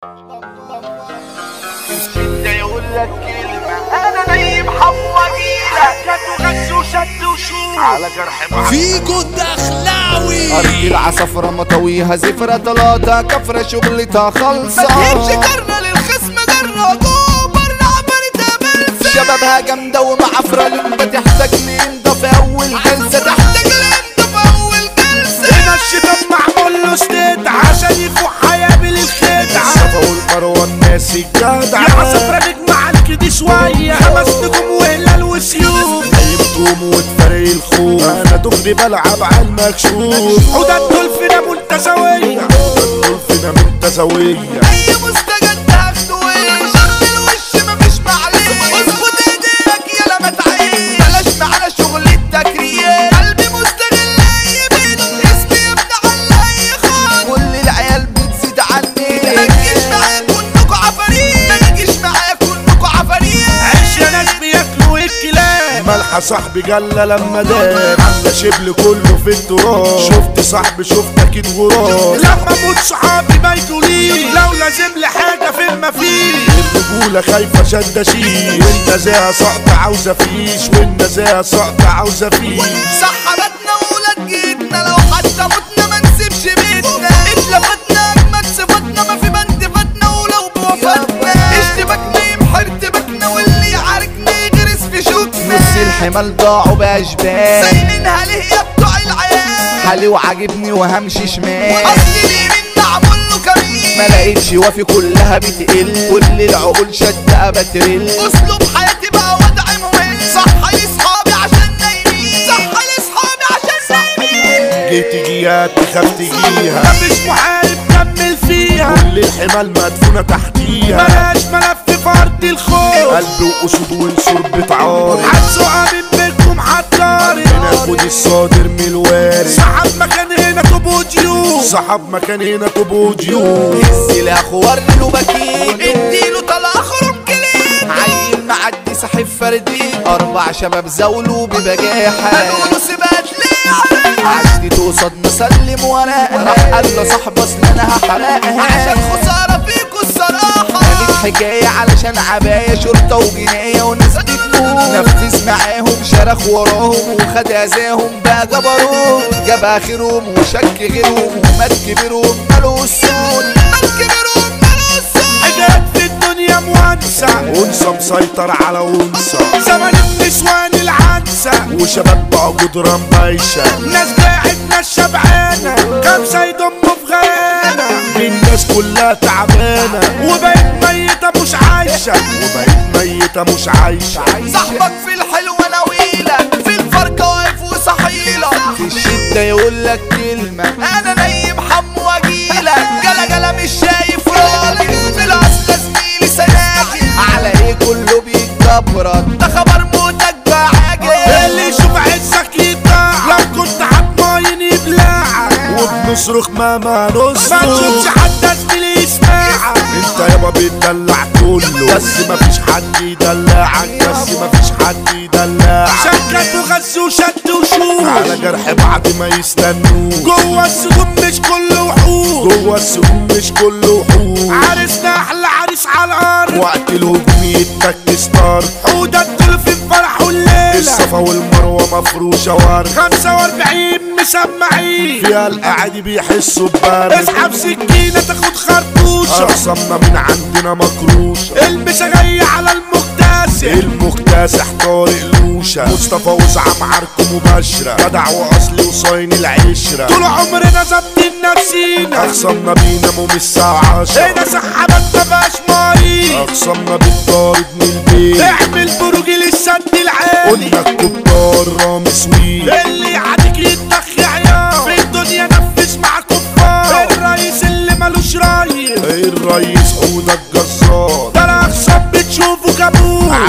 ده يقول لك كلمة أنا نايم حواجيلك هات وشد وشوف على جرح فيجو الدخلاوي أرض العصفرة مطويها زفرة طلاطة كفرة شغلتها خلصة ما تهمش كرنا للخصم جرة جوه برا عبرتها بلسة شبابها جامدة ومعفرة لمبة تحتاج لإمضة في أول جلسة تحتاج لإمضة في أول جلسة هنا الشيطان معمول له ستيت عشان يفوق هيقابل الخدعة الصفا والمروة الناس الجدعة يا عصفرة نجمع الكدي شوية 5 نجوم وهلال وسيوف نجوم وتفرق الخوف أنا دغري بلعب على المكشوف حوضة الدولفينة منتزوية الدولفينة منتزوية أي مستجد هاخده وش شغل الوش مفيش معلش اظبط ايديك يلا ما تعيش بلاش معانا شغل التكريم قلبي مستغل أي بيت اسمي يبدأ على أي خط كل العيال بتزيد عني ما تجيش معايا كنكوا عفاريت ما تجيش معايا كنكوا عفاريت عيش يا ناس بياكلوا الكلاب ملحة صاحبي جلة لما داب عاملة شبل كله في التراب شفت صاحبي شفت اكيد غراب لما اموت صحابي ما يجوليش لو لازم لي حاجة في المفيش الرجولة خايفة شدة شيش والنزاهة سقط عاوزة فيش والنزاهة سقط عاوزة فيش صحبتنا وولاد جيتنا لو حتى متنا ما نسيبش بيتنا اتلفتنا اجمد صفاتنا ما في بند فاتنا ولو بوفاتنا اشتبكنا يمحى ارتبكنا واللي يعاركنا يغرس في شوكنا نص الحمال ضاعوا بأشبال سايلينها ليه يا بتوع العيال حالي وعاجبني وهمشي شمال اصل اليمين معمول له كمين ما لقيتش وافي كلها بتقل كل العقول شدة بترل اسلوب حياتي بقى وضع مهم صح لاصحابي عشان نايمين صح لاصحابي عشان نايمين جيت جيات تخاف تجيها مفيش محارب كمل فيها كل الحمال مدفونة تحتيها ملاش ملف في ارض الخوف قلب وقصود ونسور بتعارض حدسوا من بينكم حطاري بناخد الصادر من الوارد صحاب مكان هنا طب وديوف صحاب مكان هنا طب وديوف السلاح ورله بكير اديله طلع خرم كليب عيل معدي ساحب فردين 4 شباب زولوا ببجاحة قالوا سبات ليه عدت قصاد مسلم ورقة راح قال له صاحب اصل انا هحرقها عشان خسارة فيكوا الصراحة حكاية علشان عباية شرطة وجناية وناس بتموت نفذ معاهم شرخ وراهم وخد اذاهم بقى جبروت جاب اخرهم وشك غيرهم ومات كبيرهم مالو السود مات كبيرهم مالو السود حاجات في الدنيا موانسة انثى مسيطر على انثى زمن النسوان العنسة وشباب بقى جدران بايشة ناس باعت ناس شبعانة 5 يضموا في غيانة الناس كلها تعبانة وبقت ميتة مش عايشة وبقيت ميتة مش عايشة صاحبك في الحلوة نويلة في الفرقة واقف وصحيلة في الشدة يقول لك كلمة انا نايم حمو واجيلك جلا جلا مش شايف راجل في الاصل زميلي سناجل على ايه كله بيتجبرك ده خبر موتك بعاجل اللي يشوف عزك يطاع لو كنت حطماين يبلعك وبنصرخ ما ما نصرخ تشوفش حد زميلي يسمعك انت يابا بتدلع كله بس مفيش حد يدلعك بس مفيش حد يدلعك شكت وغز وشد وشوش على جرح بعد ما يستنوك جوه السجون مش كله وحوش جوه السجون مش كله وحوش عرسنا احلى عريس على الارض وقت الهجوم يتك ستار حوده الدولفين فرح الليله الصفا والمروه مفروشه ورد 45 مسمعين فيها الاعادي بيحسوا ببرد اسحب سكينه تاخد خرطوشه اقسامنا من عندنا مكروشه المسا جايه على المكتسح المكتسح طارق لوشه مصطفى وزعم عركم مباشره جدع واصلي وصاين العشره طول عمرنا ظابطين نفسينا اقسامنا بيناموا من الساعه 10 هنا سحبت مبقاش مريض اقسامنا بالطارد من البيت اعمل بروج للسد العالي قلنا الكبار رامي سويت اللي يعديك يتنخ يا عيال في الدنيا نفذ مع كفار الرئيس اللي ملوش رايس الرئيس حوده الجزار ده الاخصام بتشوفه كابوس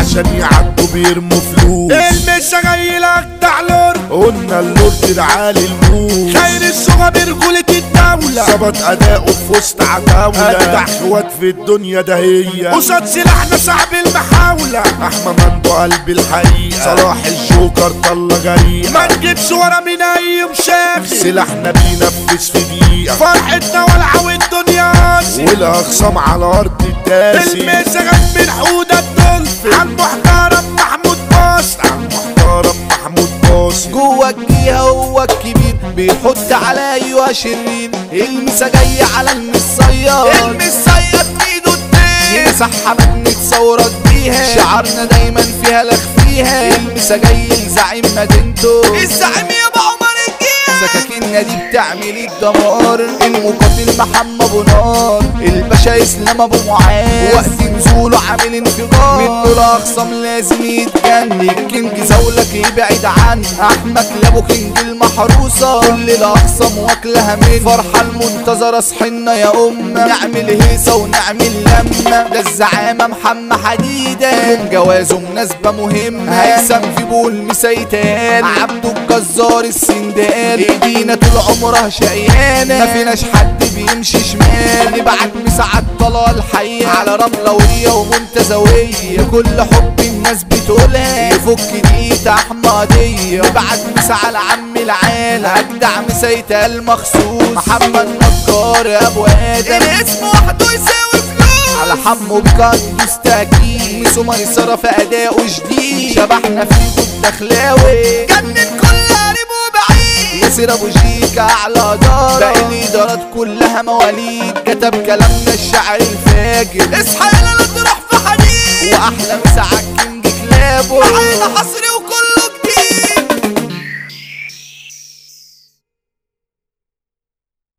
عشان يعدوا بيرموا فلوس. المسا جاي لك دعلور، قلنا اللورد العالي الموس، خير الصغى برجولة الدولة، ظبط اداؤه في وسط عتاولة، اجدع اخوات في الدنيا ده هي، قصاد سلاحنا صعب المحاولة، احمى مندو قلب الحقيقة، صلاح الجوكر طلة جريئة، ما نجيبش ورا من اي مشاغل، سلاحنا بينفذ في دقيقة، فرحتنا والعة والدنيا قاسي، والاخصام على ارض الداسي. المسا جت من حودة الدولفين، عالمحترم محمود باص، عالمحترم محمود باصي، جوه الجيهة هو الكبير بيحط على ايوه شرير، المسا جاي على المصياد، المصياد ايده الدين، يمسح حمد نتصورك بيها، شعارنا دايما فيها لخ فيها، المسا جاي لزعيم مدينته، الزعيم يابا عمر الجيهة، سكاكيننا دي بتعمل الدمار، المقاتل محمد ابو نار، الباشا اسلام ابو معاذ، وقت نزوله عامل انفجار، منه الاخصام لازم يتجنن، الكينج زولك يبعد عنه، احمد لابو كينج المحروسه، كل الاخصام واكلها من فرحه المنتظره، صحنا يا امه، نعمل هيصه ونعمل لمه، ده الزعامه محمد حديده، يوم جوازه مناسبه مهمه، هيثم في بول مسيتان، عبده الجزار السندان، ايدينا طول عمرها شقيانه، ما فيناش حد بيمشي شمال، نبعت مساعد طلال الحقيقه على رملويه ومنتزويه، كل حب الناس بتقولها، يفك دقيقه احمديه، نبعت مسا على عم العالم، اجدع مسيتها المخصوص، محمد نجار ابو ادم، الاسم وحده يساوي فلوس، على حمو بكات مستكين، ميسو ميسره في اداؤه جديد، شبحنا فيه الدخلاوي، جنن كل قريب وبعيد، ياسر ابو شيكا اعلى دار، باقي الادارات كلها مواليد، كتب كلامنا الشعر الفاجر، اصحى يلا لا تروح في حديد، واحلى مسا عالكينج كلابه، معانا حصري وكل